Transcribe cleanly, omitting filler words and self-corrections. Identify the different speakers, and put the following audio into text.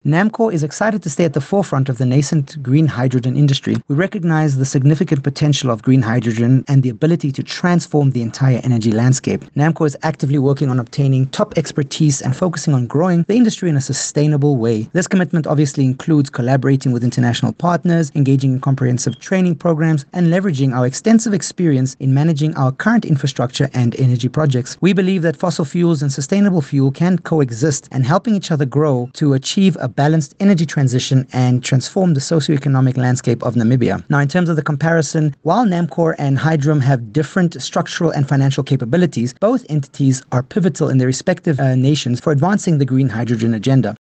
Speaker 1: NAMCOR is excited to stay at the forefront of the nascent green hydrogen industry. We recognize the significant potential of green hydrogen and the ability to transform the entire energy landscape. NAMCOR is actively working on obtaining top expertise and focusing on growing the industry in a sustainable way. This commitment obviously includes collaborating with international partners, engaging in comprehensive training programs, and leveraging our extensive experience in managing our current infrastructure and energy projects. We believe that fossil fuels and sustainable fuel can coexist, and helping each other grow to achieve a balanced energy transition and transform the socioeconomic landscape of Namibia. Now, in terms of the comparison, while NAMCOR and Hydrum have different structural and financial capabilities, both entities are pivotal in their respective nations for advancing the green hydrogen agenda.